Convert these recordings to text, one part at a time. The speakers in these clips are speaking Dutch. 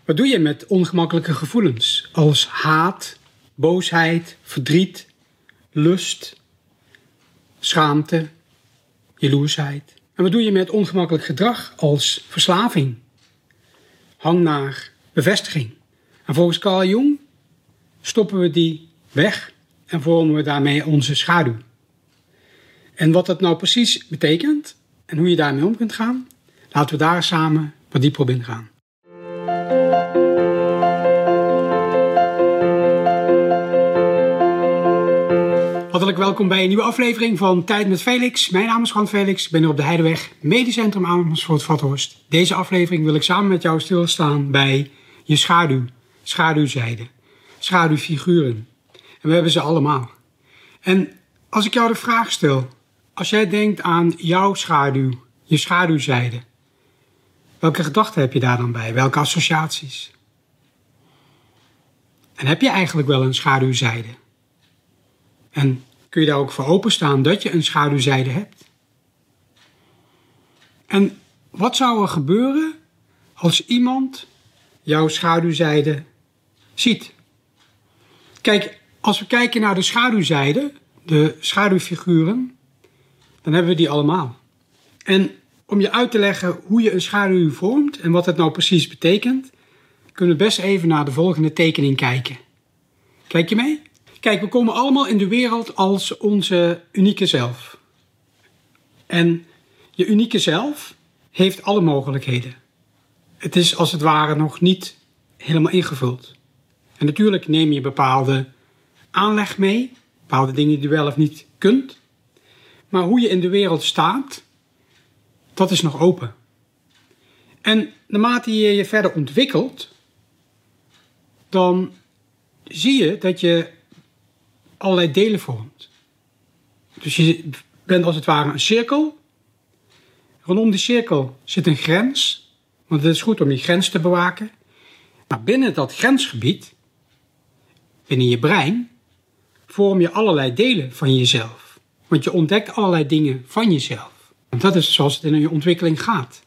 Wat doe je met ongemakkelijke gevoelens als haat, boosheid, verdriet, lust, schaamte, jaloersheid? En wat doe je met ongemakkelijk gedrag als verslaving, hang naar bevestiging? En volgens Carl Jung stoppen we die weg en vormen we daarmee onze schaduw. En wat dat nou precies betekent en hoe je daarmee om kunt gaan, laten we daar samen wat dieper op ingaan. Hartelijk welkom bij een nieuwe aflevering van Tijd met Felix. Mijn naam is Frank Felix, ik ben hier op de Heideweg, Medisch Centrum Amersfoort-Vathorst. Deze aflevering wil ik samen met jou stilstaan bij je schaduw, schaduwzijde, schaduwfiguren. En we hebben ze allemaal. En als ik jou de vraag stel, als jij denkt aan jouw schaduw, je schaduwzijde, welke gedachten heb je daar dan bij? Welke associaties? En heb je eigenlijk wel een schaduwzijde? En kun je daar ook voor openstaan dat je een schaduwzijde hebt? En wat zou er gebeuren als iemand jouw schaduwzijde ziet? Kijk, als we kijken naar de schaduwzijde, de schaduwfiguren, dan hebben we die allemaal. En om je uit te leggen hoe je een schaduw vormt en wat het nou precies betekent, kunnen we best even naar de volgende tekening kijken. Kijk je mee? Kijk, we komen allemaal in de wereld als onze unieke zelf. En je unieke zelf heeft alle mogelijkheden. Het is als het ware nog niet helemaal ingevuld. En natuurlijk neem je bepaalde aanleg mee, bepaalde dingen die je wel of niet kunt. Maar hoe je in de wereld staat, dat is nog open. En naarmate je je verder ontwikkelt, dan zie je dat je allerlei delen vormt. Dus je bent als het ware een cirkel. Rondom die cirkel zit een grens, want het is goed om die grens te bewaken. Maar binnen dat grensgebied, binnen je brein, vorm je allerlei delen van jezelf. Want je ontdekt allerlei dingen van jezelf. En dat is zoals het in je ontwikkeling gaat.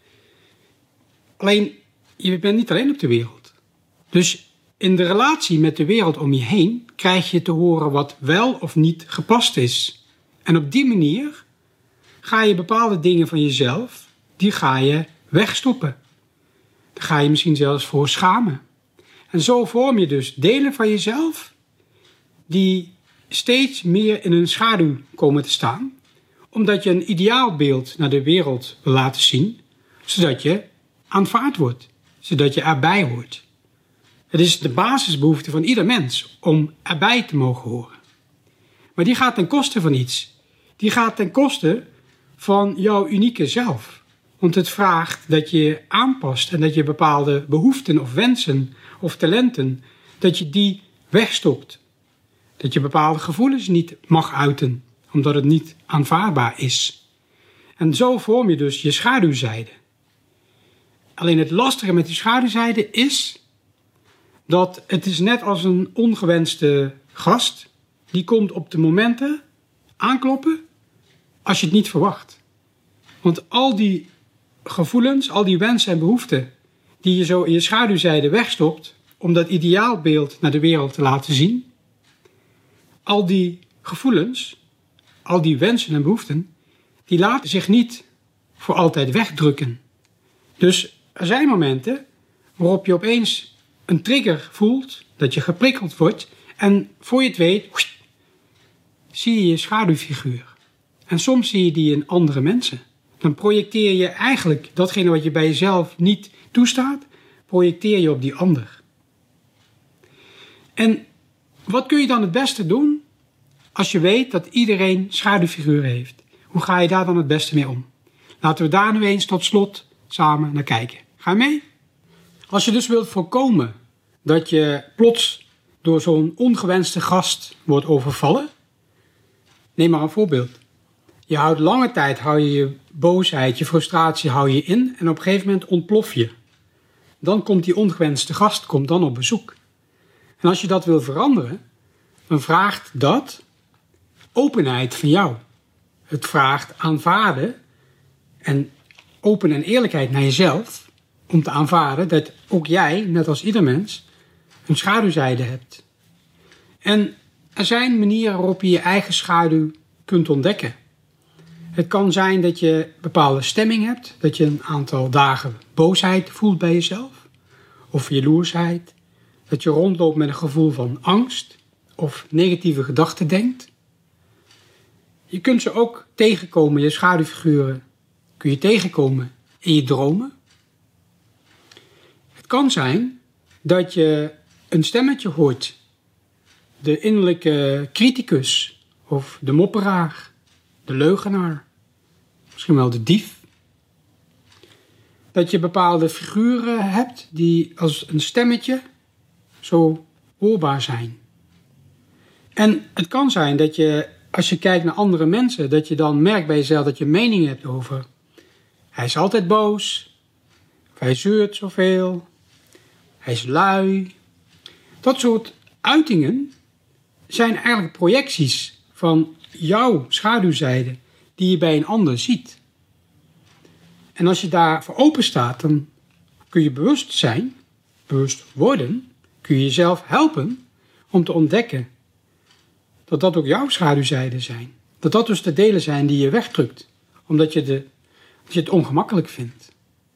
Alleen, je bent niet alleen op de wereld. Dus in de relatie met de wereld om je heen krijg je te horen wat wel of niet gepast is. En op die manier ga je bepaalde dingen van jezelf, die ga je wegstoppen. Daar ga je misschien zelfs voor schamen. En zo vorm je dus delen van jezelf die steeds meer in een schaduw komen te staan, omdat je een ideaalbeeld naar de wereld wil laten zien, zodat je aanvaard wordt, zodat je erbij hoort. Het is de basisbehoefte van ieder mens om erbij te mogen horen. Maar die gaat ten koste van iets. Die gaat ten koste van jouw unieke zelf. Want het vraagt dat je je aanpast en dat je bepaalde behoeften of wensen of talenten, dat je die wegstopt. Dat je bepaalde gevoelens niet mag uiten, omdat het niet aanvaardbaar is. En zo vorm je dus je schaduwzijde. Alleen het lastige met die schaduwzijde is dat het is net als een ongewenste gast. Die komt op de momenten aankloppen als je het niet verwacht. Want al die gevoelens, al die wensen en behoeften die je zo in je schaduwzijde wegstopt om dat ideaalbeeld naar de wereld te laten zien, al die gevoelens, al die wensen en behoeften, die laten zich niet voor altijd wegdrukken. Dus er zijn momenten waarop je opeens een trigger voelt, dat je geprikkeld wordt en voor je het weet, zie je je schaduwfiguur. En soms zie je die in andere mensen. Dan projecteer je eigenlijk datgene wat je bij jezelf niet toestaat, projecteer je op die ander. En wat kun je dan het beste doen als je weet dat iedereen schaduwfiguren heeft? Hoe ga je daar dan het beste mee om? Laten we daar nu eens tot slot samen naar kijken. Ga je mee? Als je dus wilt voorkomen dat je plots door zo'n ongewenste gast wordt overvallen, neem maar een voorbeeld. Je houdt lange tijd je boosheid, je frustratie hou je in en op een gegeven moment ontplof je. Dan komt die ongewenste gast dan op bezoek. En als je dat wil veranderen, dan vraagt dat openheid van jou. Het vraagt aanvaarden en open en eerlijkheid naar jezelf om te aanvaarden dat ook jij, net als ieder mens, een schaduwzijde hebt. En er zijn manieren waarop je je eigen schaduw kunt ontdekken. Het kan zijn dat je een bepaalde stemming hebt, dat je een aantal dagen boosheid voelt bij jezelf, of jaloersheid, dat je rondloopt met een gevoel van angst of negatieve gedachten denkt. Je kunt ze ook tegenkomen, je schaduwfiguren kun je tegenkomen in je dromen. Het kan zijn dat je een stemmetje hoort, de innerlijke criticus of de mopperaar, de leugenaar, misschien wel de dief. Dat je bepaalde figuren hebt die als een stemmetje zo hoorbaar zijn. En het kan zijn dat je, als je kijkt naar andere mensen, dat je dan merkt bij jezelf dat je mening hebt over: hij is altijd boos, of hij zeurt zoveel, hij is lui. Dat soort uitingen zijn eigenlijk projecties van jouw schaduwzijde die je bij een ander ziet. En als je daarvoor open staat, dan kun je bewust zijn, bewust worden, kun je jezelf helpen om te ontdekken dat dat ook jouw schaduwzijden zijn. Dat dat dus de delen zijn die je wegdrukt, omdat je het ongemakkelijk vindt.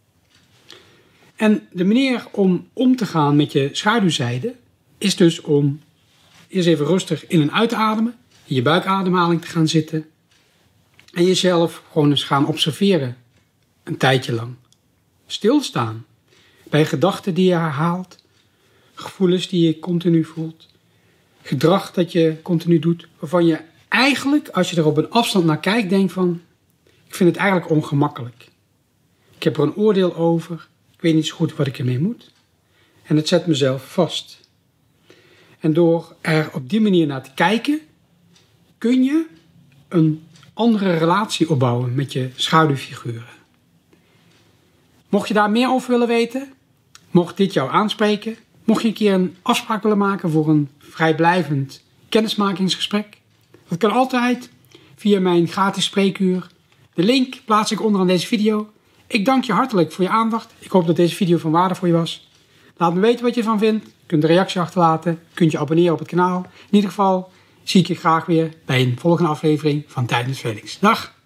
En de manier om te gaan met je schaduwzijde is dus om eerst even rustig in en uit te ademen, in je buikademhaling te gaan zitten en jezelf gewoon eens gaan observeren, een tijdje lang. Stilstaan bij gedachten die je herhaalt, gevoelens die je continu voelt, gedrag dat je continu doet, waarvan je eigenlijk, als je er op een afstand naar kijkt, denkt van: ik vind het eigenlijk ongemakkelijk. Ik heb er een oordeel over, ik weet niet zo goed wat ik ermee moet. En het zet mezelf vast. En door er op die manier naar te kijken, kun je een andere relatie opbouwen met je schaduwfiguren. Mocht je daar meer over willen weten, mocht dit jou aanspreken, mocht je een keer een afspraak willen maken voor een vrijblijvend kennismakingsgesprek, dat kan altijd via mijn gratis spreekuur. De link plaats ik onderaan deze video. Ik dank je hartelijk voor je aandacht. Ik hoop dat deze video van waarde voor je was. Laat me weten wat je ervan vindt. Je kunt een reactie achterlaten. Je kunt je abonneren op het kanaal. In ieder geval zie ik je graag weer bij een volgende aflevering van Tijd met Felix. Dag!